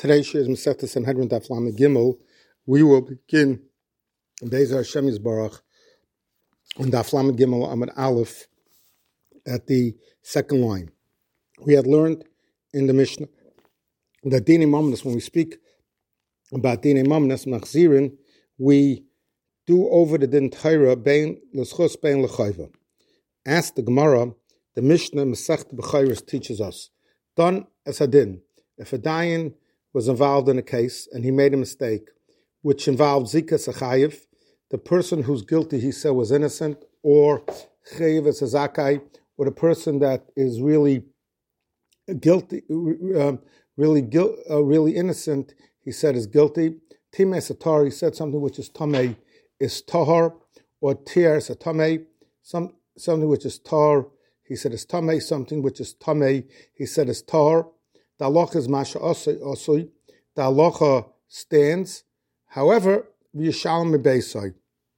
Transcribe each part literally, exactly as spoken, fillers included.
Today is Masechta Sanhedrin Daf Lamed Gimel. We will begin Be'ezer Hashem Yisbarach on Daf Lamed Gimel Amud Aleph at the second line. We had learned in the Mishnah that Dinei Mamnas, when we speak about Dinei Mamnas Machzirin, we do over the Din Torah Bein L'Schus Bein L'Chayva. Ask the Gemara, the Mishnah Masechta B'Chayros teaches us, Don as a din. If a dayan was involved in a case and he made a mistake, which involved Zikas Achayev, the person who's guilty, he said, was innocent, or Chayev as a Zakai, or the person that is really guilty, uh, really guil- uh, really innocent, he said is guilty. Timei Satar, he said something which is Tamei is Tahar, or Tier Satamei, some something which is Tar, he said is Tamei, something which is Tamei, he said is Tar. The halacha is masha osui. The halacha stands. However, v'yishalem mebeisai.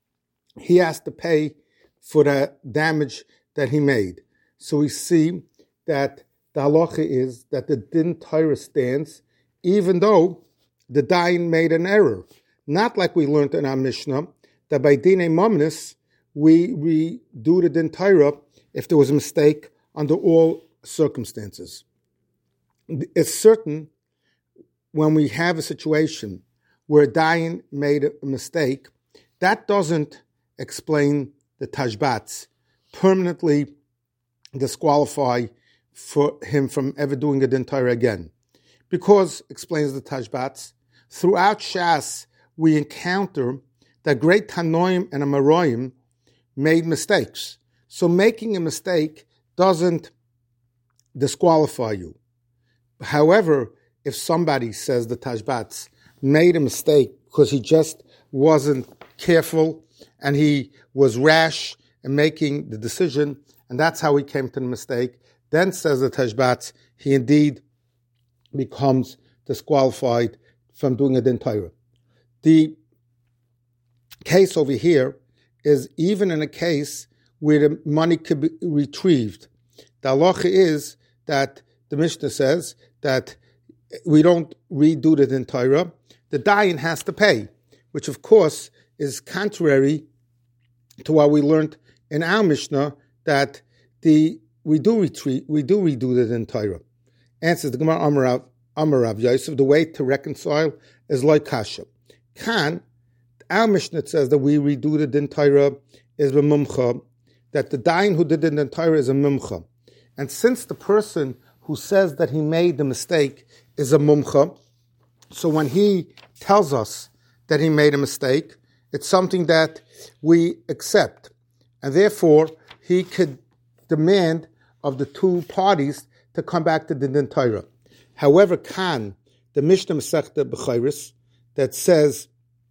He has to pay for the damage that he made. So we see that the halacha is that the din Torah stands, even though the dayan made an error. Not like we learned in our Mishnah that by dinei mamnis we we do the din Torah if there was a mistake under all circumstances. It's certain when we have a situation where a dayan made a mistake, that doesn't explain the tashbats, permanently disqualify for him from ever doing a din Torah again. Because, explains the tashbats, throughout Shas we encounter that great Tanoim and Amoraim made mistakes. So making a mistake doesn't disqualify you. However, if somebody says the Tashbats made a mistake because he just wasn't careful and he was rash in making the decision, and that's how he came to the mistake, then says the Tashbats, he indeed becomes disqualified from doing a din Torah. The case over here is even in a case where the money could be retrieved. The halacha is that the Mishnah says that we don't redo the din Torah. The dayan has to pay, which of course is contrary to what we learned in our Mishnah that the we do retreat, we do redo the din Torah. Answers the Gemara Amarav Amarav Yosef. The way to reconcile is like kasha. Kan, our Mishnah says that we redo the din Torah is a mumcha, that the dayan who did the din Torah is a mumcha, and since the person who says that he made the mistake is a mumcha, so when he tells us that he made a mistake, it's something that we accept. And therefore, he could demand of the two parties to come back to the din Torah. However, Kan, the Mishnah Masechta B'Chayros, that says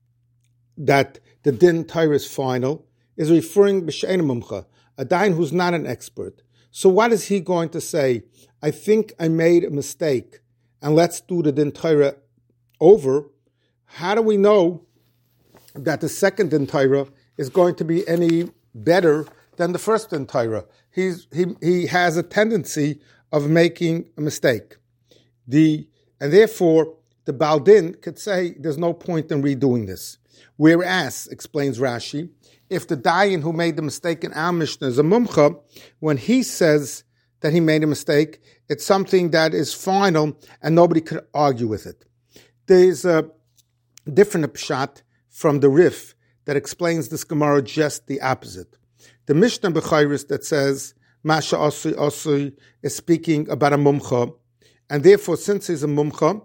that the din Torah is final, is referring b'she'ena mumcha, a dayan who's not an expert. So what is he going to say? I think I made a mistake, and let's do the din Torah over. How do we know that the second din Torah is going to be any better than the first din Torah? He's, he he has a tendency of making a mistake. The and therefore the Baal Din could say there's no point in redoing this. Whereas, explains Rashi, if the dayan who made the mistake in our Mishnah is a mumcha, when he says that he made a mistake, it's something that is final and nobody could argue with it. There's a different pshat from the Rif that explains this Gemara just the opposite. The Mishnah B'Chayros that says Masha Osui Osui is speaking about a mumcha, and therefore since he's a mumcha,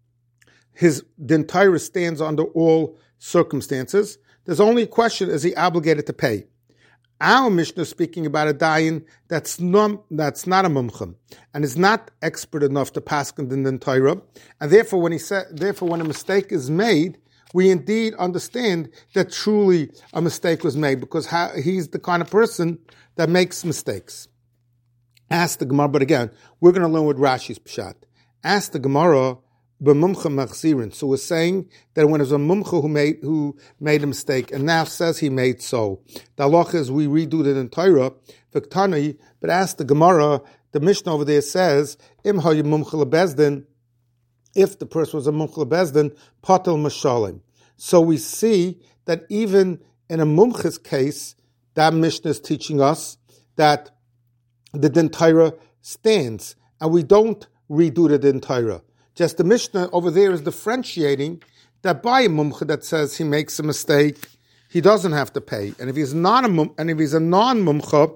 his din Torah stands under all circumstances. There's only a question, is he obligated to pay? Our Mishnah is speaking about a dayan that's, non, that's not a mumcha and is not expert enough to paskin the din Torah, and therefore when he sa- therefore when a mistake is made, we indeed understand that truly a mistake was made because how, he's the kind of person that makes mistakes. Ask the Gemara, but again, we're going to learn with Rashi's pshat. Ask the Gemara, b'mumcha machzirin. So we're saying that when it was a mumcha who made who made a mistake and now says he made so, the halacha is we redo it in Torah, v'ktani. But ask the Gemara, the Mishnah over there says, im hayu mumcha lebezdin, if the person was a mumcha bezdin, patel mashalim. So we see that even in a mumcha's case, that Mishnah is teaching us that the din Torah stands, and we don't redo the din Torah. Just the Mishnah over there is differentiating that by a mumcha that says he makes a mistake, he doesn't have to pay, and if he's not a mum, and if he's a non-mumcha,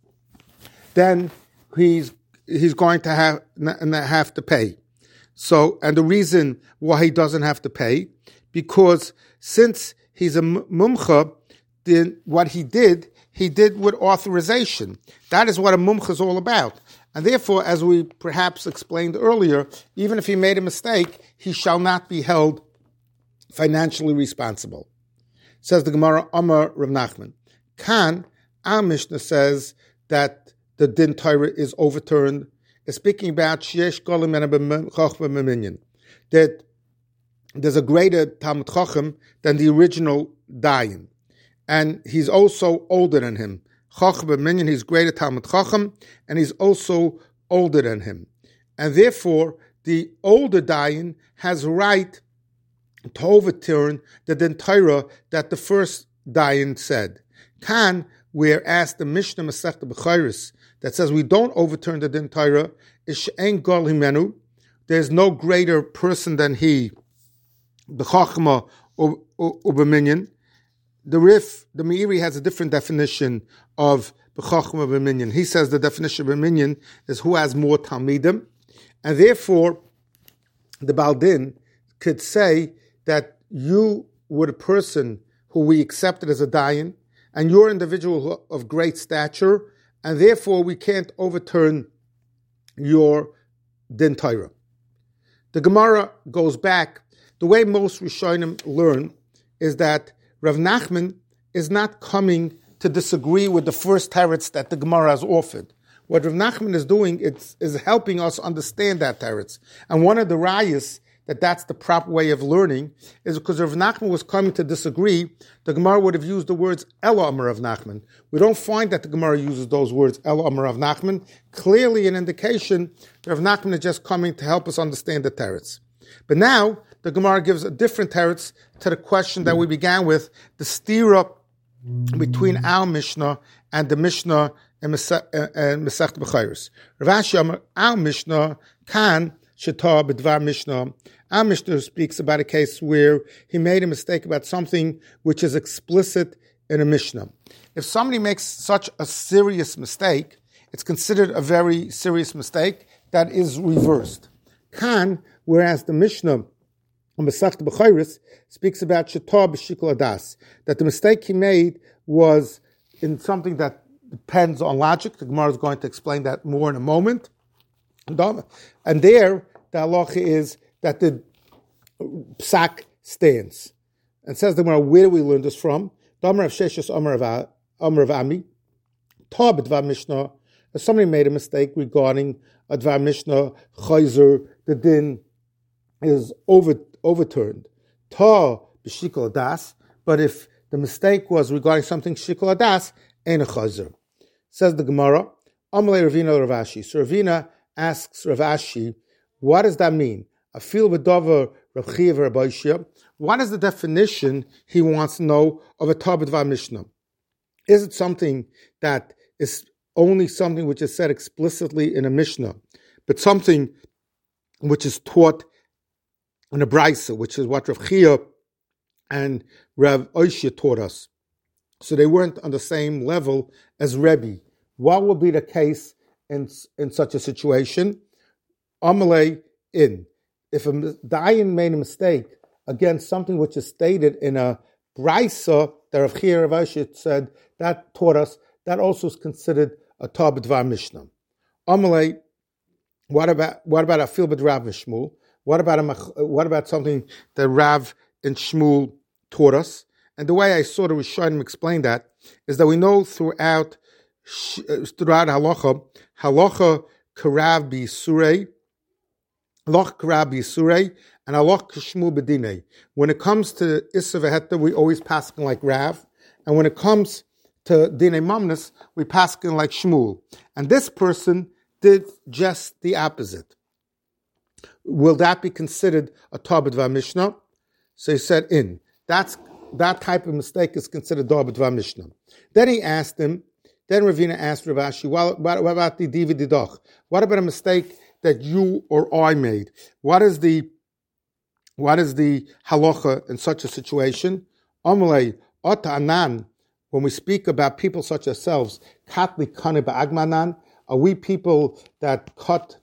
then he's he's going to have have to pay. So, and the reason why he doesn't have to pay, because since he's a mumcha, then what he did, he did with authorization. That is what a mumcha is all about. And therefore, as we perhaps explained earlier, even if he made a mistake, he shall not be held financially responsible. Says the Gemara, Amar Rav Nachman. Kan, our Mishnah says that the din Torah is overturned. It's speaking about sheyesh golim and chachma minyan, that there's a greater Talmud Chacham than the original Dayan, and he's also older than him. Chachma minyan, he's greater Talmud Chacham, and he's also older than him, and therefore the older Dayan has right to overturn the din Torah that the first Dayan said. Kan, where asked the Mishnah Masechta B'chayris that says we don't overturn the din Torah, is she'en gol himenu, there's no greater person than he, b'chachma or b'minyan. The Rif, the Meiri has a different definition of b'chachma b'minyan. He says the definition of b'minyan is who has more talmidim, and therefore the Baldin could say that you were the person who we accepted as a dayan, and you're an individual of great stature, and therefore we can't overturn your din Torah. The Gemara goes back. The way most Rishonim learn is that Rav Nachman is not coming to disagree with the first teretz that the Gemara has offered. What Rav Nachman is doing is, is helping us understand that teretz. And one of the rayas that that's the proper way of learning is because Rav Nachman was coming to disagree, the Gemara would have used the words Ela Amar Rav Nachman. We don't find that the Gemara uses those words Ela Amar Rav Nachman. Clearly an indication that Rav Nachman is just coming to help us understand the teretz. But now the Gemara gives a different teretz to the question that we began with, the stira between our Mishnah and the Mishnah in Masechta B'chayros. Rav Ashi Amar, our Mishnah can Sheta B'dvar Mishnah. Our Mishnah speaks about a case where he made a mistake about something which is explicit in a Mishnah. If somebody makes such a serious mistake, it's considered a very serious mistake that is reversed. Kan, whereas the Mishnah on Masechta B'chayros speaks about Sheta B'shikol Adas, that the mistake he made was in something that depends on logic. The Gemara is going to explain that more in a moment. And there, the halacha is that the psak stands. And says the Gemara, where do we learn this from? Damar of Sheshus Amar of Ami, Ta b'dvar Mishnah. If somebody made a mistake regarding a dvar Mishnah, chayzer, the din is over, overturned. Ta b'shikol das. But if the mistake was regarding something shikol das, ain't a chayzer. Says the Gemara, Amalei Ravina Rav Ashi. So Ravina asks Rav Ashi, what does that mean? Afil b'davar Rav Chiya v'Rabbi Shia. What is the definition he wants to know of a Ta b'dvar Mishnah? Is it something that is only something which is said explicitly in a Mishnah, but something which is taught in a Brisa, which is what Rav Chiya and Rav Oishia taught us? So they weren't on the same level as Rebbe. What will be the case in, in such a situation? Amalei in. If a dayan made a mistake against something which is stated in a brisa that Rav Chiya Rav Oishia said, that taught us, that also is considered a Ta b'dvar Mishnah. Amalei, what about what about a fil b'drav Shmuel? What about a, what about something that Rav and Shmuel taught us? And the way I saw the Rishonim explain that is that we know throughout throughout halacha, halacha karav b'yisurei, halacha karav b'yisurei, and halacha k'shmuel b'dinei. When it comes to Issa v'heta, we always pass like Rav, and when it comes to Dinei Mamnas, we pass like Shmuel. And this person did just the opposite. will that be considered a Tar B'Dvar Mishnah? So he said, in. That's that type of mistake is considered Tar B'Dvar Mishnah. Then he asked him, then Ravina asked Rav Ashi, what, what, what about the Divi Didoch? What about a mistake that you or I made? What is the what is the halacha in such a situation? Amalei ota anan. When we speak about people such as ourselves, katli kane ba'agmanan, are we people that cut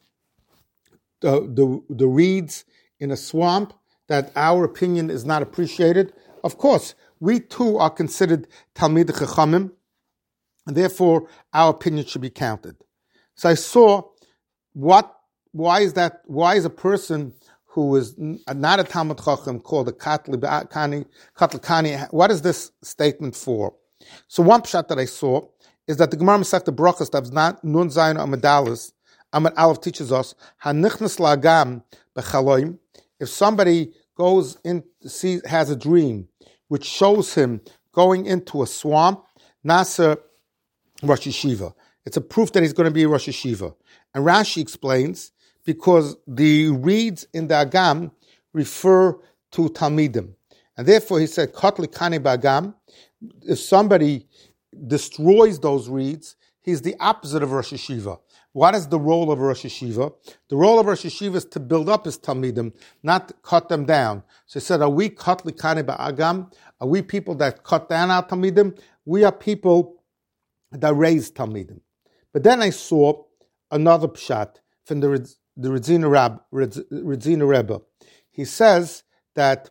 the, the the reeds in a swamp, that our opinion is not appreciated? Of course, we too are considered Talmid Chachamim, and therefore our opinion should be counted. So I saw what, why is that, why is a person who is not a Talmid Chacham called a Katli Kani, Katli Kani, what is this statement for? So one pshat that I saw is that the Gemara Masechta Brachos that's not Nun Zayin Amadalis, Amad Aleph teaches us, Hanichnas Lagam Bechaloim, if somebody goes in, sees, has a dream which shows him going into a swamp, Nasa Rosh Yeshiva. It's a proof that he's going to be a Rosh Yeshiva. And Rashi explains, because the reeds in the Agam refer to Talmidim. And therefore he said, Kotli Kane B'Agam, if somebody destroys those reeds, he's the opposite of Rosh Yeshiva. What is the role of Rosh Yeshiva? The role of Rosh Yeshiva is to build up his Talmidim, not cut them down. So he said, are we Kotli Kane B'Agam? Are we people that cut down our Talmidim? We are people that raise Talmidim. But then I saw another pshat from the the Redzina Rab, Redzina Rebbe. He says that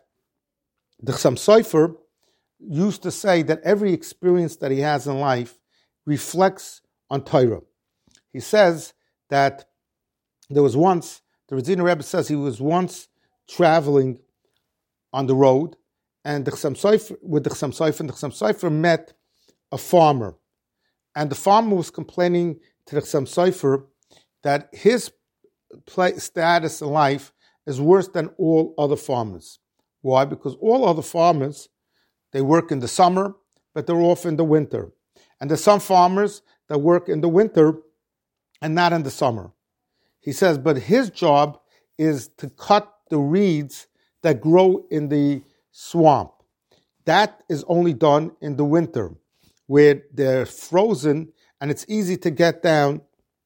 the Chassam Sofer used to say that every experience that he has in life reflects on Torah. He says that there was once, the Redzina Rebbe says he was once traveling on the road, and the Chassam Sofer, with the Chassam Sofer, and the Chassam Sofer met a farmer. And the farmer was complaining to the Chassam Sofer that his play, status in life is worse than all other farmers. Why? Because all other farmers, they work in the summer, but they're off in the winter. And there's some farmers that work in the winter and not in the summer. He says, but his job is to cut the reeds that grow in the swamp. That is only done in the winter, where they're frozen and it's easy to get down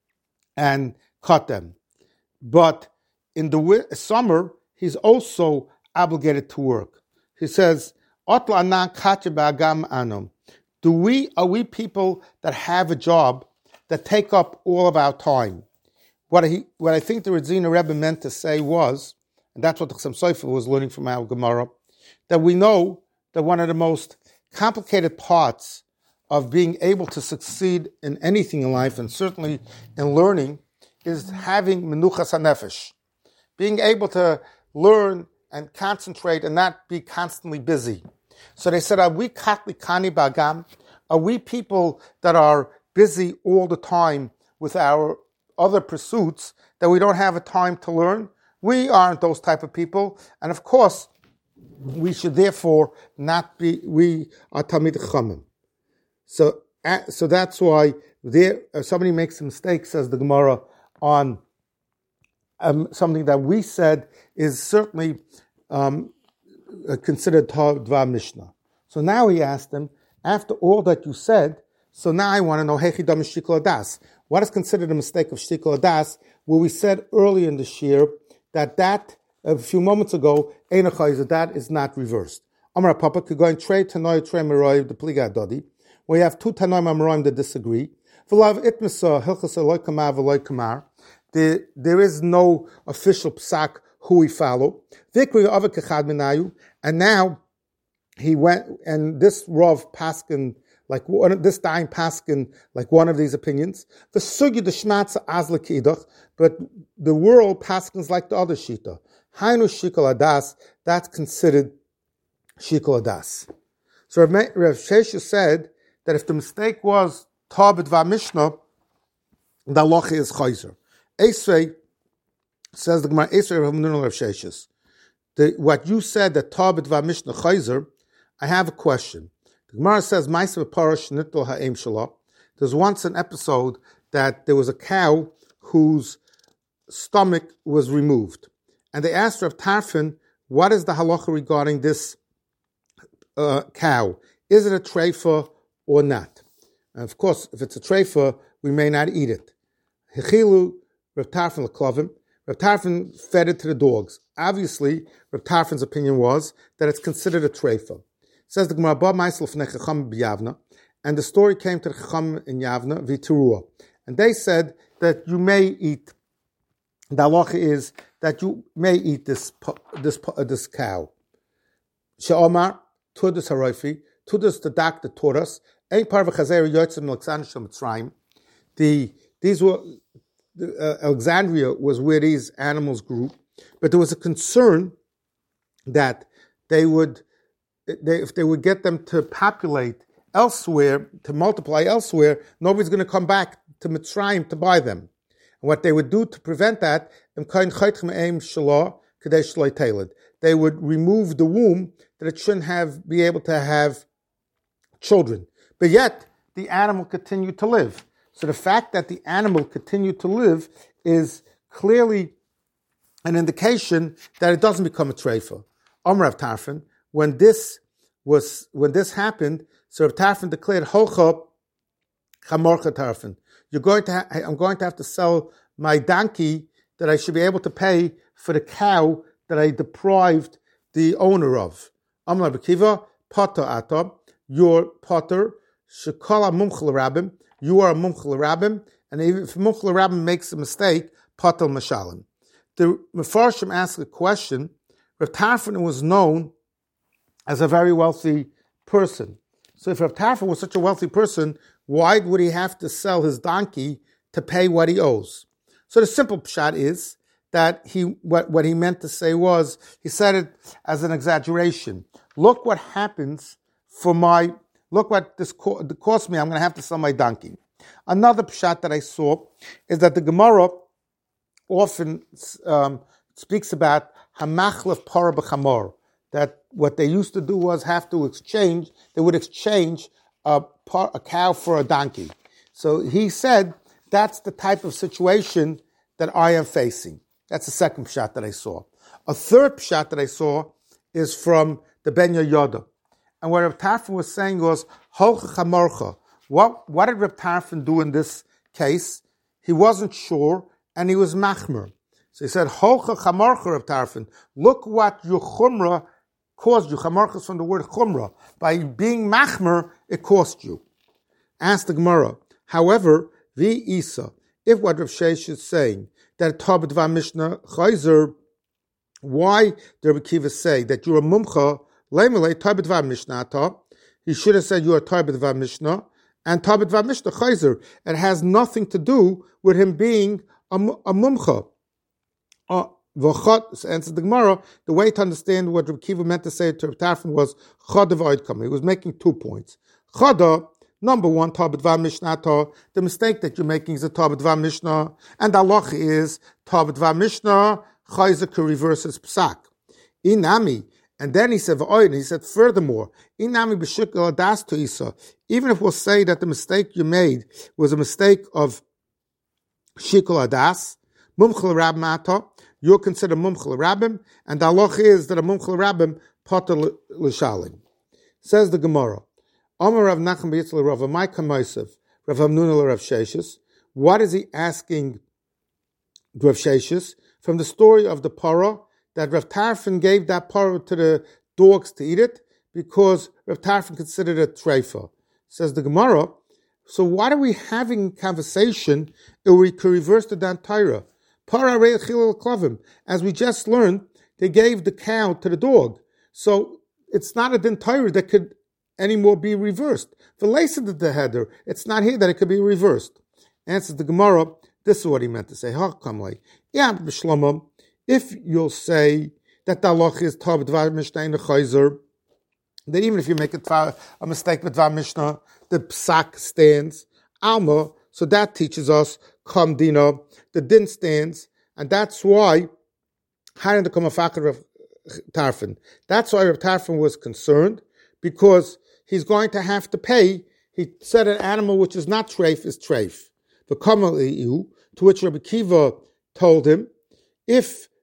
and cut them. But in the wi- summer, he's also obligated to work. He says, Do we, are we people that have a job that take up all of our time? What he, what I think the Redzina Rebbe meant to say was, and that's what the Chassam Sofer was learning from our Gemara, that we know that one of the most complicated parts of being able to succeed in anything in life, and certainly in learning, is having menuchas hanefesh, being able to learn and concentrate and not be constantly busy. So they said, are we katli kani bagam? Are we people that are busy all the time with our other pursuits that we don't have a time to learn? We aren't those type of people. And of course, we should therefore not be, we are Talmid Chachamim. So, so that's why there, if somebody makes a mistake, says the Gemara, on um, something that we said is certainly um, considered Dvar Mishnah. So now he asked him, after all that you said, so now I want to know, Hechidam Shtikol Adas. What is considered a mistake of Shtikol Adas? Where we said earlier in the shir that that, a few moments ago, that is not reversed. Amar Papa could go and trade Tanoy, Trey Meroy, the Pliga Dodi, where you have two Tanoim Amoraim that disagree. There, there is no official psak who we follow. And now he went, and this Rav Paskin, like one of this dying Paskin, like one of these opinions. The sugi the shmatza azla, but the world Paskins like the other shita. Hainu shikol adas, that's considered shikol adas. So Rav Shesha said that if the mistake was Tar B'Dvar Mishnah, the halacha is chayzer. Esrei says the Gemara, Esrei Rav Menuna Rav Sheshes. What you said that Tar B'Dvar Mishnah chayzer, I have a question. The Gemara says, Ma'aseh Parash Nitol Ha'em Shalom. There's once an episode that there was a cow whose stomach was removed. And they asked Rav Tarfon, what is the halacha regarding this uh, cow? Is it a treifa or not? And of course, if it's a treifa, we may not eat it. Hechilu Rav Tarfon l'klavim. Rav Tarfon fed it to the dogs. Obviously, Rav Tarfon's opinion was that it's considered a treifa. It says the Gemara, Ba Ma'aseh L'fnei Chacham b'Yavna, and the story came to the Chacham in Yavna, v'Terua, and they said that you may eat. The halacha is that you may eat this this this cow. She'omar Tudas Haroifi, Tudas the doctor taught us. Ein par v'chazer yotzim l'Alexander shel Mitzrayim. The these were uh, Alexandria was where these animals grew, but there was a concern that they would, they, if they would get them to populate elsewhere, to multiply elsewhere, nobody's going to come back to Mitzrayim to buy them. And what they would do to prevent that, they would remove the womb that it shouldn't have be able to have children. But yet the animal continued to live. So the fact that the animal continued to live is clearly an indication that it doesn't become a treifa. Amar Rav Tarfon, when this was when this happened, so Rav Tarfon declared, "Hocha chamorcha Tarfon. You're going to ha- I'm going to have to sell my donkey that I should be able to pay for the cow that I deprived the owner of." Amar Rabbi Akiva, Potter ata, your potter, shekala mumchel rabbim. You are a mumchel rabbim, and if mumchel rabbim makes a mistake, potter mashalim. The Mefarshim asked a question. Rav Tarfon was known as a very wealthy person. So if Rav Tarfon was such a wealthy person, why would he have to sell his donkey to pay what he owes? So the simple pshat is that he what, what he meant to say was, he said it as an exaggeration. Look what happens for my, look what this co- cost me, I'm going to have to sell my donkey. Another pshat that I saw is that the Gemara often um, speaks about hamachlef para b'chamor, that what they used to do was have to exchange, they would exchange a, par, a cow for a donkey. So he said, that's the type of situation that I am facing. That's the second pshat that I saw. A third pshat that I saw is from the Ben Yoda. And what Reb Tarfon was saying was, Holcha chamorcha. What, what did Reb Tarfon do in this case? He wasn't sure, and he was machmer. So he said, Holcha chamorcha, Reb Tarfon. Look what your chumrah caused you. Chamorcha is from the word chumrah. By being machmer, it cost you. Asked the Gemara. However, vi isa, if what Rav Sheish is saying, that Tabet Va Mishnah Chayzer, why did Rabbi Akiva say that you're a mumcha, lemele Tabet Va Mishnah ta? He should have said you are Tabet Va Mishnah, and Tabet Va Mishnah Chayzer. It has nothing to do with him being a, a mumcha. Uh, answers the Gemara, the way to understand what Rabbi Akiva meant to say to Rabbi Tarfon was Chada v'Oidkam. He was making two points. Chada, number one, Tabet Va Mishnah ta. The mistake that you're making is a Tabet Va Mishnah, and the halacha is Tabet Va Mishnah Chayzer reverses Psak. Inami, and then he said v'oid. He said furthermore, Inami b'shikol adas to Isa. Even if we'll say that the mistake you made was a mistake of shikol adas, mumchel rabbim ata, you're considered mumchel rabbim, and the halacha is that a mumchel rabbim potter l'shalim. Says the Gemara. Amar Rav Nachman b'Yitzchak Rav Amai Kamoisev, Rav Hamnuna Rav Sheshes. What is he asking Rav Sheshes? From the story of the parah, that Rav Tarfon gave that parah to the dogs to eat it, because Rav Tarfon considered it treifa. Says the Gemara, so why are we having conversation if we could reverse the Dan Torah? Parah re'echil l'klavim. As we just learned, they gave the cow to the dog. So it's not a Dan Torah that could anymore be reversed. For Laced the header, it's not here that it could be reversed. Answers the Gemara, this is what he meant to say. If you'll say that the halacha is Tabet Va Mishnah in the Chayzer, that even if you make a, a mistake with Va Mishnah, the psak stands. Alma, so that teaches us Kam Dina, the din stands, and that's why Haran the Kamafakar of Tarfon. That's why Rav Tarfon was concerned, because he's going to have to pay. He said an animal which is not treif is treif. The Kamal, to which Rabbi Akiva told him, if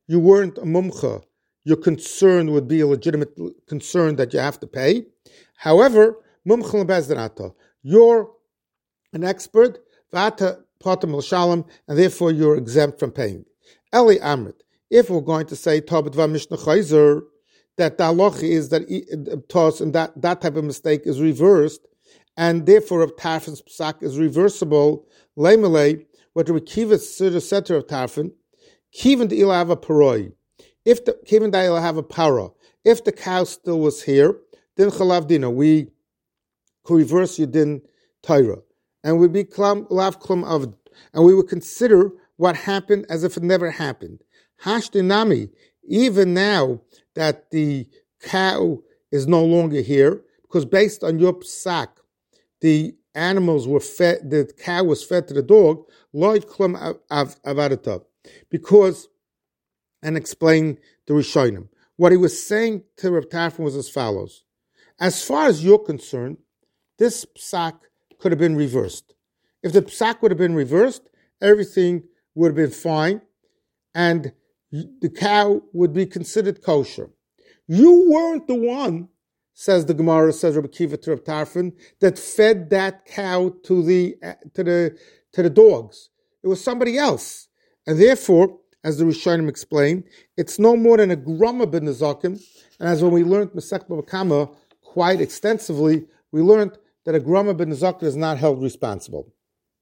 you weren't a mumcha, your concern would be a legitimate concern that you have to pay. However, mumcha lebezdin, you're an expert, v'ata patam l'shalom, and therefore you're exempt from paying. Eli Amrit, if we're going to say Tobit va Mishnah Chayzer, that the halacha is that tos and that, that type of mistake is reversed, and therefore if Tarfin's psak is reversible, leimele, what the Rekiva center of Tarfin, kiven the ilava paroi. If the kiven the ila have a para, if the cow still was here, then chalav dina, we could reverse your din Torah, and we'd be klam lav klam av, and we would consider what happened as if it never happened. Hashdinami, even now that the cow is no longer here, because based on your psak, the animals were fed, the cow was fed to the dog, loy klam av avadata, because, and explain the Rishonim. What he was saying to Reb Tarfon was as follows: as far as you're concerned, this psak could have been reversed. If the psak would have been reversed, everything would have been fine, and the cow would be considered kosher. You weren't the one, says the Gemara, says Rabbi Kiva to Reb Tarfon, that fed that cow to the to the to the dogs. It was somebody else, and therefore, as the Rishonim explain, it's no more than a grama ben nezakim. And as when we learned Masech Bava Kama quite extensively, we learned that a grama ben nezakim is not held responsible.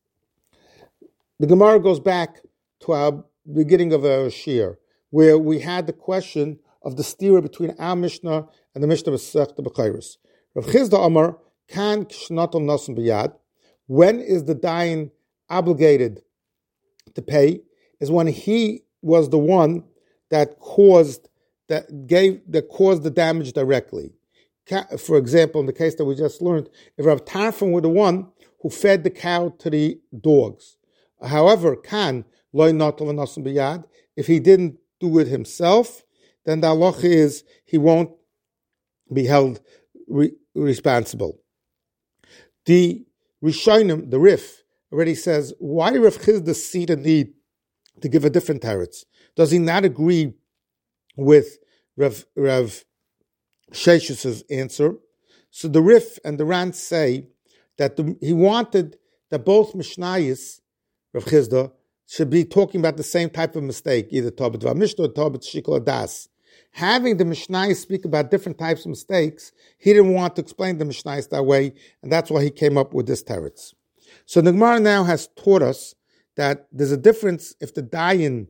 The Gemara goes back to our beginning of our shir, where we had the question of the stira between our Mishnah and the Mishnah Masech Bechayros. Rav Chizda Amar, kan kshnatom nasim biyad, when is the dayan obligated to pay? Is when he was the one that caused that gave that caused the damage directly. For example, in the case that we just learned, if Rav Tarfon were the one who fed the cow to the dogs. However, kan loy notol v'nasim biyad, if he didn't do it himself, then the halacha is he won't be held re- responsible. The Rishonim, the Rif, already says, why did Rav Chizda see the need to give a different teretz? Does he not agree with Rav, Rav Sheshus's answer? So the Rif and the Ran say that the, he wanted that both Mishnayos, Rav Chizda, should be talking about the same type of mistake, either Tobit Vamishnah or Tobit Shikol Das. Having the Mishnayos speak about different types of mistakes, he didn't want to explain the Mishnayos that way, and that's why he came up with this teretz. So the Gemara now has taught us that there's a difference if the dayan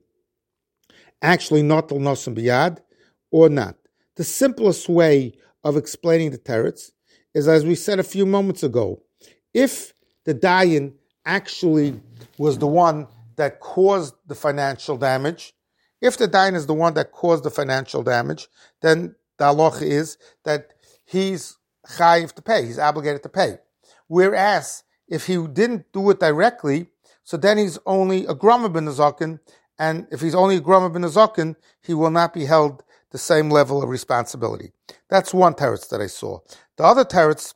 actually notel nosim biyad or not. The simplest way of explaining the teretz is, as we said a few moments ago, if the dayan actually was the one that caused the financial damage, if the dayan is the one that caused the financial damage, then the halacha is that he's chayiv to pay, he's obligated to pay. Whereas, if he didn't do it directly, so then he's only a grama ben nezakin, and if he's only a grama ben nezakin, he will not be held the same level of responsibility. That's one teretz that I saw. The other teretz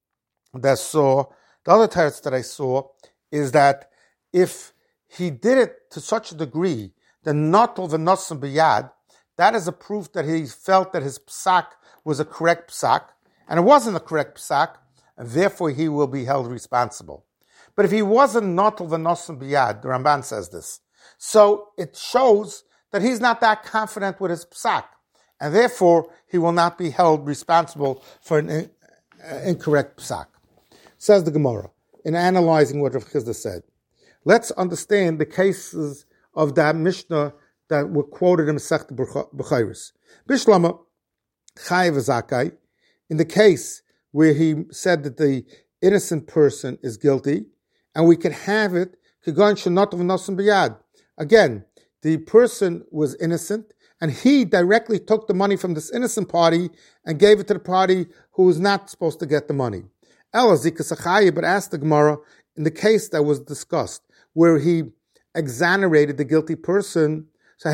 that saw, the other teretz that I saw is that if he did it to such a degree, the notol v'nosim b'yad, that is a proof that he felt that his psak was a correct psak, and it wasn't a correct psak, and therefore he will be held responsible. But if he wasn't notol v'nosim b'yad, the Ramban says this, so it shows that he's not that confident with his psak, and therefore he will not be held responsible for an in, uh, incorrect psak. Says the Gemara, in analyzing what Rav Chizda said. Let's understand the cases of that Mishnah that were quoted in Masech Bechayros. Bishlama chayiv zakai, in the case where he said that the innocent person is guilty, and we can have it kagon shenotov nosim biyad. Again, the person was innocent, and he directly took the money from this innocent party and gave it to the party who was not supposed to get the money. Ela zikas chayiv, but asked the Gemara in the case that was discussed, where he exonerated the guilty person, so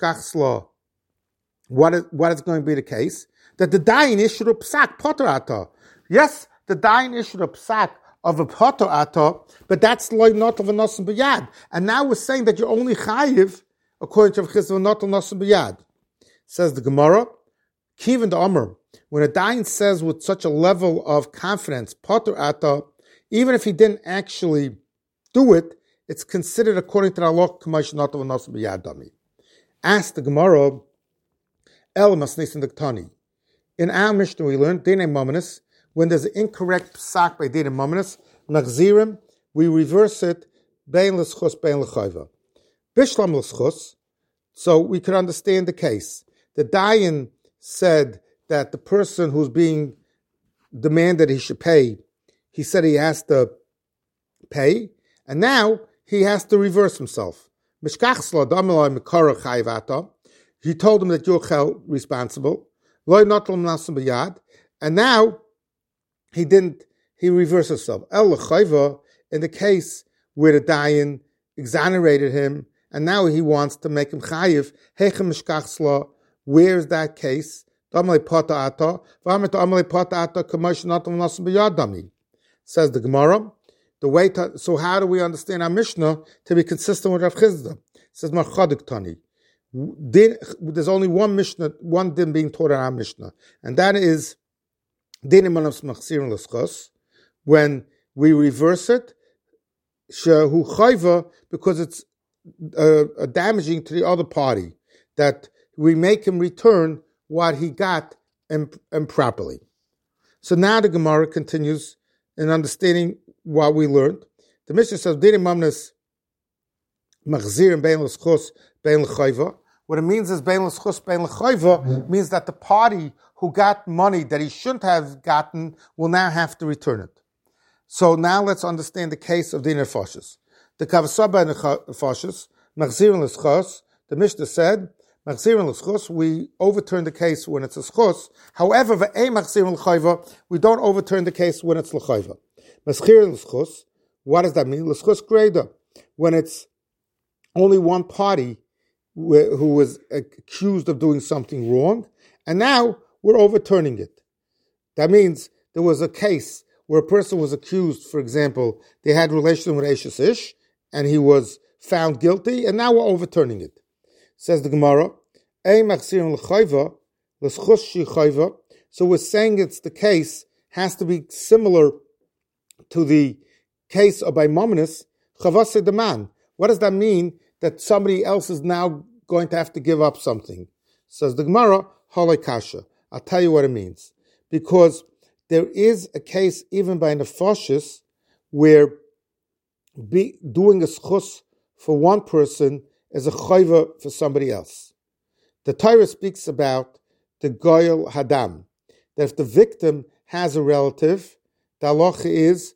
what is, what is going to be the case? That the dayan issued a psak, poter ata. Yes, the dayan issued a psak of a poter ata, but that's loy not of a nosim b'yad. And now we're saying that you're only chayiv according to Rav Chisda, not Nasu B'Yad. Says the Gemara, Kivan the Amr, when a Dayan says with such a level of confidence, Potter Ata, even if he didn't actually do it, it's considered according to the Allah, Kamash Natav Nasu B'Yad Dami. Ask the Gemara, El Masnis in the Ktani. In our Mishnah we learned, Dine Mominus, when there's an incorrect psak by Dine Mominus, Nachzirim, we reverse it, Bein L'schus, Bein L'chayva. Bishlam L'schus, so we could understand the case. The Dayan said that the person who's being demanded he should pay, he said he has to pay, and now he has to reverse himself. He told him that you're responsible, and now he didn't, he reversed himself. In the case where the Dayan exonerated him, and now he wants to make him chayiv, where is that case? Says the Gemara. The way to, so how do we understand our Mishnah to be consistent with Rav Chisda? It says Marchadik Tani. There's only one Mishnah, one din being taught in our Mishnah, and that is when we reverse it, because it's uh, damaging to the other party, that we make him return what he got imp- improperly. So now the Gemara continues in understanding what we learned. The Mishnah says, what it means is bein l'schus, bein l'chayva means that the party who got money that he shouldn't have gotten will now have to return it. So now let's understand the case of Din Nefashis. The Kavasaba Nefashis, Machzirin l'schus, the Mishnah said, Machzirin l'schus, we overturn the case when it's a schus. However, ve'ei machzirin l'chayva, we don't overturn the case when it's l'chayva. Machzirin l'schus, what does that mean? L'schus greda, when it's only one party who was accused of doing something wrong, and now we're overturning it. That means there was a case where a person was accused, for example, they had relation with Eishes Ish, and he was found guilty, and now we're overturning it. Says the Gemara, so we're saying it's the case, has to be similar to the case of Maimonis, Chavase Deman. What does that mean? That somebody else is now going to have to give up something. Says the Gemara, Halei Kasha. I'll tell you what it means. Because there is a case even by Nefashis where be, doing a schus for one person is a chayva for somebody else. The Torah speaks about the goyel hadam, that if the victim has a relative, the halacha is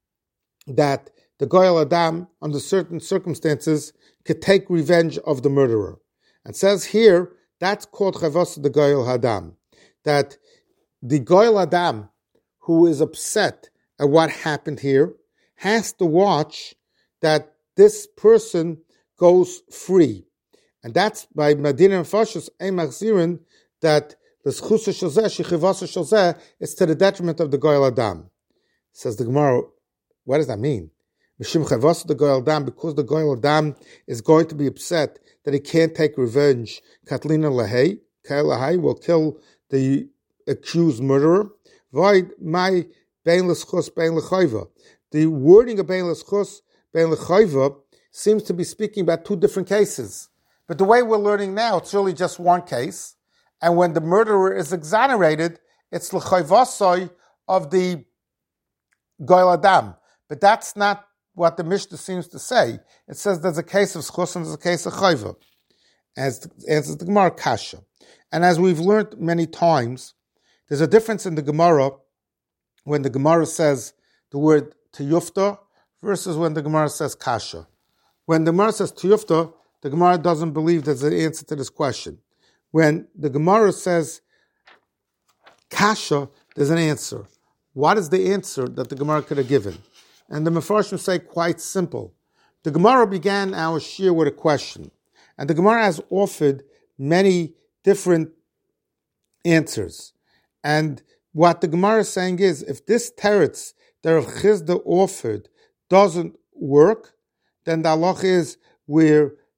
that the goyel hadam, under certain circumstances, could take revenge of the murderer. And says here, that's called chavas the goyel hadam, that the goyel hadam, who is upset at what happened here, has to watch that this person goes free. And that's by Madina and Fashus, Eimachzirin, that the Schusa Shazeh, Shechivasa Shazeh, is to the detriment of the goyel hadam. Says the Gemara, what does that mean? Mishim Chavas the goyel hadam, because the goyel hadam is going to be upset that he can't take revenge. Katlina Lahei, Kael Lahei will kill the accused murderer. Void my bein l'schus, bein l'chayva. The wording of bein l'schus, bein l'chayva seems to be speaking about two different cases. But the way we're learning now, it's really just one case. And when the murderer is exonerated, it's l'chayvasoi of the goyel hadam. But that's not what the Mishnah seems to say. It says there's a case of schus and there's a case of chayva. As answers the Gemara kasha. And as we've learned many times, there's a difference in the Gemara when the Gemara says the word tiyufta versus when the Gemara says kasha. When the Gemara says tiyufta, the Gemara doesn't believe there's an answer to this question. When the Gemara says kasha, there's an answer. What is the answer that the Gemara could have given? And the Mefarshim say quite simple. The Gemara began our shir with a question. And the Gemara has offered many different answers. And what the Gemara is saying is, if this teretz that Rav Chisda offered doesn't work, then the halach is where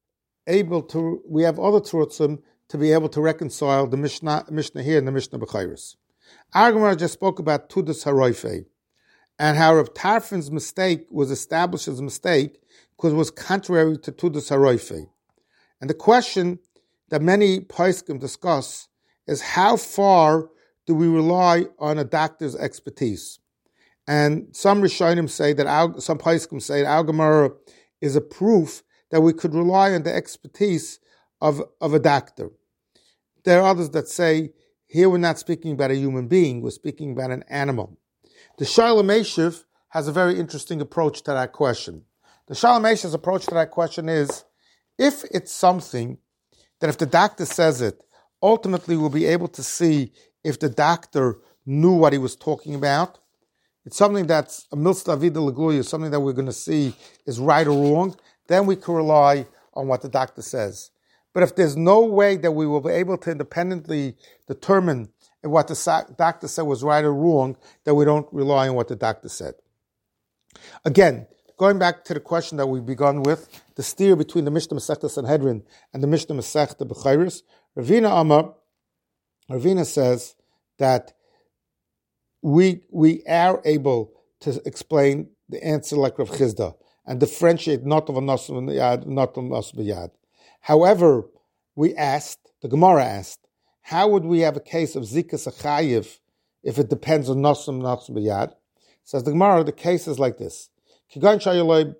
able to, we have other terutzim to be able to reconcile the Mishnah, Mishnah here and the Mishnah B'chayris. Our Gemara just spoke about Tudas Haroife, and how Rav Tarfon's mistake was established as a mistake because it was contrary to Tudas Haroife. And the question that many poskim discuss is how far do we rely on a doctor's expertise? And some Rishonim say that our, some poskim say that our Gemara is a proof that we could rely on the expertise of, of a doctor. There are others that say, here we're not speaking about a human being, we're speaking about an animal. The Shalom Eshiv has a very interesting approach to that question. The Shalom Eshiv's approach to that question is, if it's something that if the doctor says it, ultimately we'll be able to see if the doctor knew what he was talking about. It's something that's a milsta vida legluya, something that we're going to see is right or wrong, then we can rely on what the doctor says. But if there's no way that we will be able to independently determine if what the doctor said was right or wrong, then we don't rely on what the doctor said. Again, going back to the question that we've begun with, the steer between the Mishnah Masechta Sanhedrin and the Mishnah Masechta B'chayris, Ravina Amar, Ravina says that we we are able to explain the answer like Rav Chizda and differentiate not of a nas b'yad, not of a nas b'yad. However, we asked, the Gemara asked, how would we have a case of zikas achayiv if it depends on nas and nas b'yad? Says the Gemara, the case is like this. The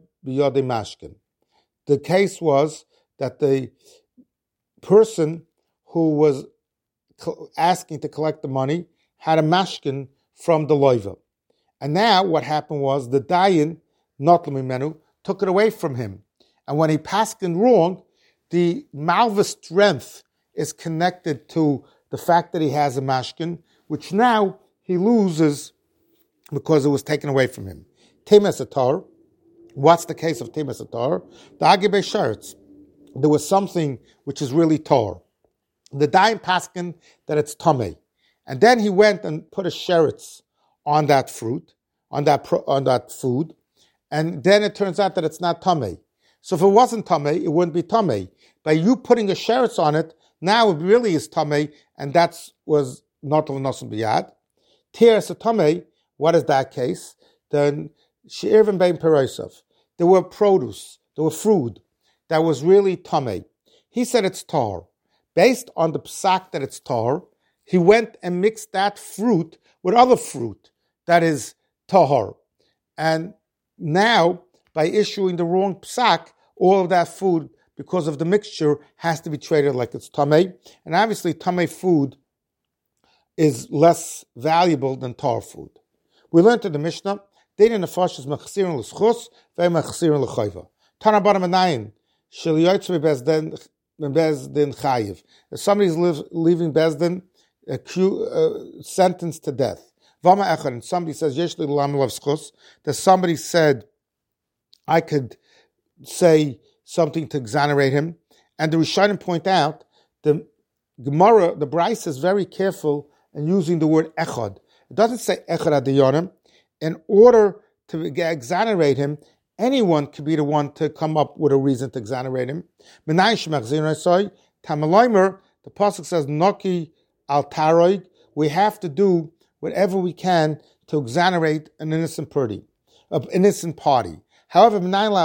case was that the person who was asking to collect the money had a mashkin from the loiva. And now what happened was the dayan, not l'mimenu, took it away from him. And when he paskin wrong, the malva strength is connected to the fact that he has a mashkin, which now he loses because it was taken away from him. Temes atar. What's the case of Temes atar? The Agibei Sheretz. There was something which is really tar. The dayan paskin that it's tamei. And then he went and put a sheretz on that fruit, on that pro, on that food, and then it turns out that it's not tamei. So if it wasn't tamei, it wouldn't be tamei. By you putting a sheretz on it, now it really is tamei, and that was not l'nasim b'yad. Teres tamei. What is that case? Then she'irvim bein perosav. There were produce, there were fruit that was really tamei. He said it's tar. Based on the psak that it's tar, he went and mixed that fruit with other fruit that is tahar. And now, by issuing the wrong psak, all of that food, because of the mixture, has to be treated like it's tamei. And obviously, tamei food is less valuable than tar food. We learned in the Mishnah, Dein nefesh is mechsirin l'schus, ve'mechsirin l'chayva. Tana bar menayin, shel yoytz bezdin chayiv. If somebody's live, leaving bezdin, uh, sentenced to death. Vama echad, and somebody says, yesh li l'lam lav schus, that somebody said, I could say something to exonerate him. And the Rishonim point out, the Gemara, the Bryce is very careful in using the word echad. It doesn't say echad adiyonim. In order to exonerate him, anyone could be the one to come up with a reason to exonerate him. The pasuk says, Noki al taroig. We have to do whatever we can to exonerate an innocent party. An innocent party. However,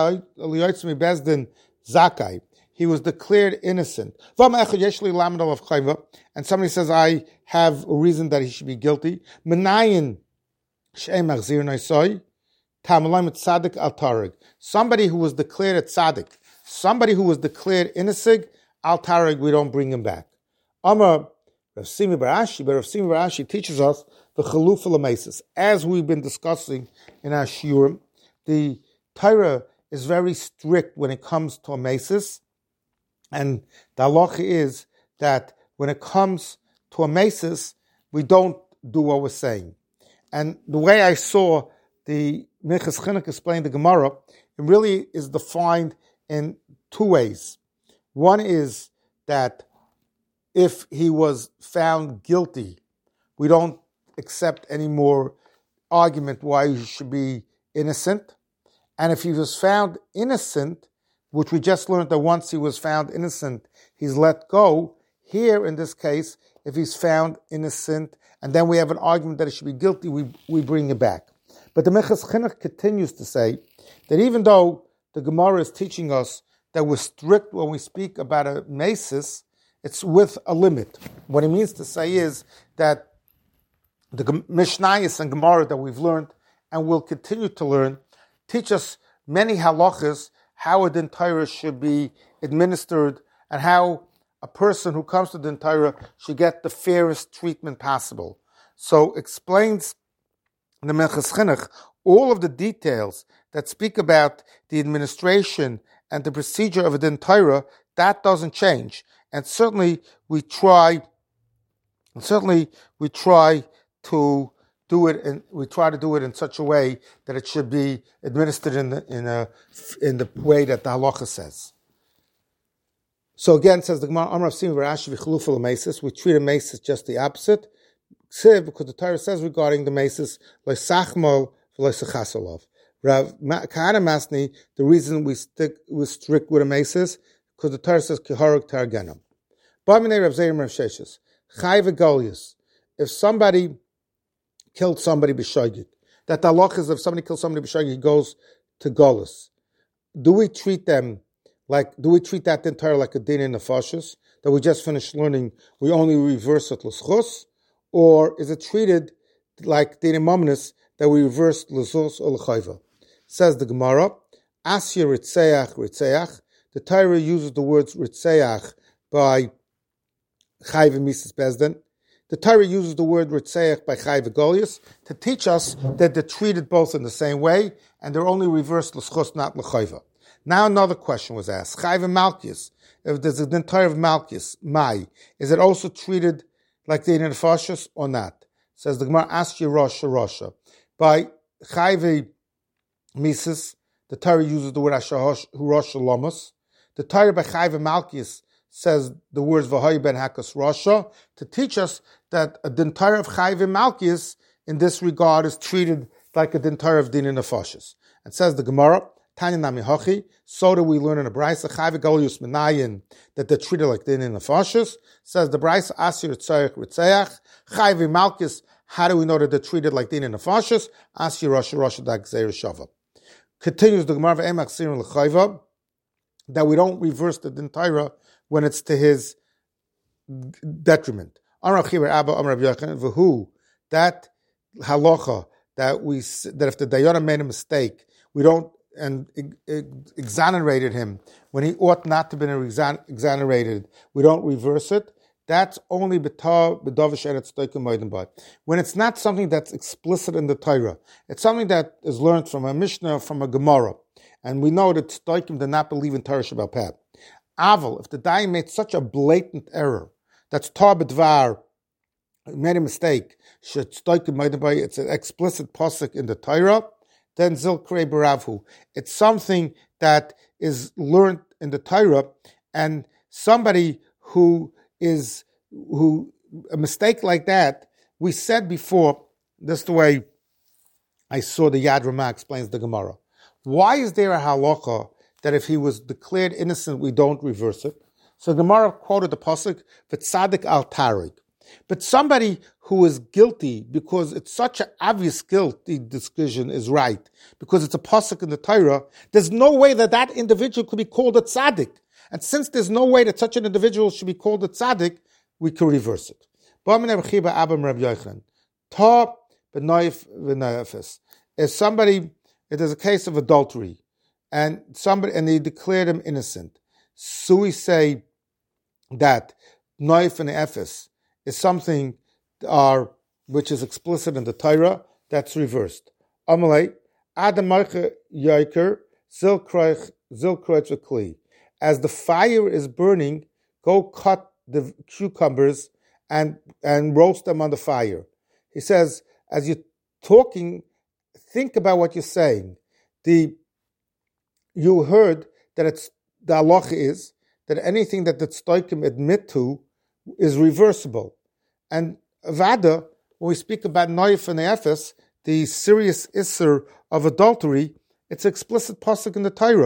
he was declared innocent. And somebody says, I have a reason that he should be guilty. Somebody who was declared a tzaddik, somebody who was declared innocent, al tarig, we don't bring him back. Amar Rav Simi bar Ashi, but Rav Simi bar Ashi teaches us the chalufa l'meisus. As we've been discussing in our shiurim, the Torah is very strict when it comes to a meisus, and the halacha is that when it comes to a meisus, we don't do what we're saying. And the way I saw the Minchas Chinuch explain the Gemara, it really is defined in two ways. One is that if he was found guilty, we don't accept any more argument why he should be innocent. And if he was found innocent, which we just learned that once he was found innocent, he's let go. Here, in this case, if he's found innocent, and then we have an argument that he should be guilty, we, we bring it back. But the Minchas Chinuch continues to say that even though the Gemara is teaching us that we're strict when we speak about a mesis, it's with a limit. What he means to say is that the Mishnayos and Gemara that we've learned and will continue to learn teach us many halachas, how a din Torah should be administered, and how a person who comes to din Torah should get the fairest treatment possible. So explains the Minchas Chinuch all of the details that speak about the administration and the procedure of a din Torah. That doesn't change, and certainly we try. Certainly we try to do it, and we try to do it in such a way that it should be administered in the in a in the way that the halacha says. So again, says the Gemara, Amar Sim Rashi v'chlufa l'mesis. We treat a mesis just the opposite, because the Torah says regarding the mesis, le'sachmal v'le'sachasolav. Rav Kahana Masni, the reason we stick we strict with a mesis, because the Torah says kiharuk targenam. Ba'minei Rav Zeir Rav Sheshes Chai v'golius. If somebody killed somebody b'shogeg, that the halach is if somebody kills somebody b'shogeg, he goes to golus. Do we treat them like? Do we treat that entire like a din in nefashos that we just finished learning? We only reverse it l'schus, or is it treated like din mamnis that we reverse l'zos or l'chayva? Says the Gemara, Asya ritzeach ritzeach. The Torah uses the words ritzeach by chayv mises bezdin. The Torah uses the word ritzeach by chayv golius to teach us that they're treated both in the same way and they're only reversed l'schus, not l'chayva. Now another question was asked: chayv malchus. If there's an entire of malchus, mai, is it also treated like the nefashos or not? Says the Gemara, ask you Rasha Rasha. By chayv mises, the Torah uses the word ashahosh Rasha lamos. The Torah by chayv malchus says the words v'hoy ben hakas Rasha to teach us that a din Torah of chayv malchus in this regard is treated like a din Torah of din nefashos. And says the Gemara, Tanya nami hachi. So do we learn in the Brisa chayv golius menayin that they're treated like din nefashos. Says the Brisa asir ritzeach ritzeach chayv malchus. How do we know that they're treated like din nefashos? Asir Rasha Rasha da gzeir shava. Continues the Gemara v'emak sirin l'chayva that we don't reverse the din Torah when it's to his detriment. That halacha that we that if the dayana made a mistake, we don't and exonerated him when he ought not to have been exonerated. We don't reverse it. That's only when it's not something that's explicit in the Torah. It's something that is learned from a Mishnah, from a Gemara, and we know that Tzdokim did not believe in Torah Shabbat Peh. Aval, if the Dayan made such a blatant error, that's Tar B'dvar, made a mistake, it's an explicit pasuk in the Torah, then Zilkrei Baravhu. It's something that is learned in the Torah, and somebody who is, who, a mistake like that, we said before, this is the way I saw the Yad Ramah explains the Gemara. Why is there a halacha that if he was declared innocent, we don't reverse it? So Gemara quoted the pasuk, "V'tzadik al tarig." But somebody who is guilty because it's such an obvious guilt, the decision is right because it's a pasuk in the Torah. There's no way that that individual could be called a tzaddik, and since there's no way that such an individual should be called a tzaddik, we can reverse it. If somebody, if there's a case of adultery, and somebody and they declared him innocent, so we say that noif and ephes is something are which is explicit in the Torah, that's reversed. Amalei adam marche yoiker zilkreich zilkreich v'kli. As the fire is burning, go cut the cucumbers and and roast them on the fire. He says, as you're talking, think about what you're saying. The you heard that it's the halacha is that anything that the tzdokim admit to is reversible. And Vada, when we speak about Noif and Ephes, the serious isser of adultery, it's explicit pasuk in the Torah.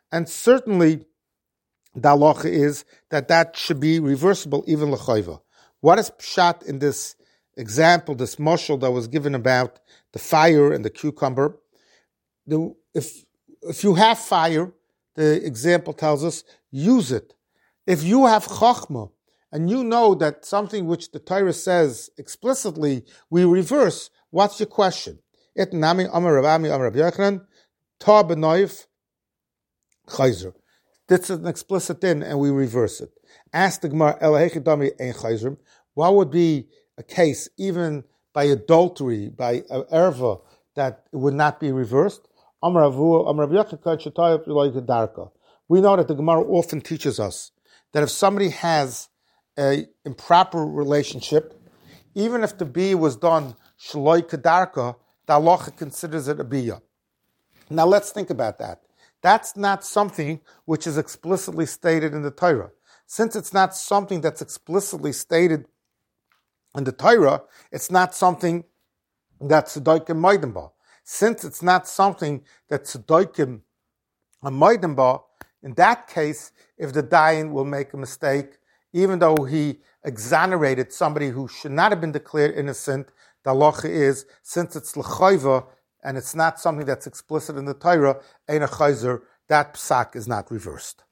And certainly, the halacha is that that should be reversible even l'chayva. What is pshat in this example, this mashal that was given about the fire and the cucumber? The, if if you have fire, the example tells us, use it. If you have chachma, and you know that something which the Torah says explicitly, we reverse, what's your question? Et nami amar Rabami amar Rabbi Yochanan, ta b'noif chayzer. This is an explicit din, and we reverse it. Ask the Gemara, Elahechi dami ein chayzerim. What would be a case, even by adultery, by uh, erva, that it would not be reversed? Amar Avu, Amar Rabbi Yochanan, Shetayv Yloy Darka. We know that the Gemara often teaches us that if somebody has an improper relationship, even if the biyah was done Shloi Kedarka, the halacha considers it a biyah. Now let's think about that. That's not something which is explicitly stated in the Torah. Since it's not something that's explicitly stated in the Torah, it's not something that's Tzedaikim Maidim Ba. Since it's not something that Tzedaikim and Maidim Ba, in that case, if the Dayan will make a mistake, even though he exonerated somebody who should not have been declared innocent, the halacha is, since it's l'chayva, and it's not something that's explicit in the Torah, ein a chayzer, that psak is not reversed.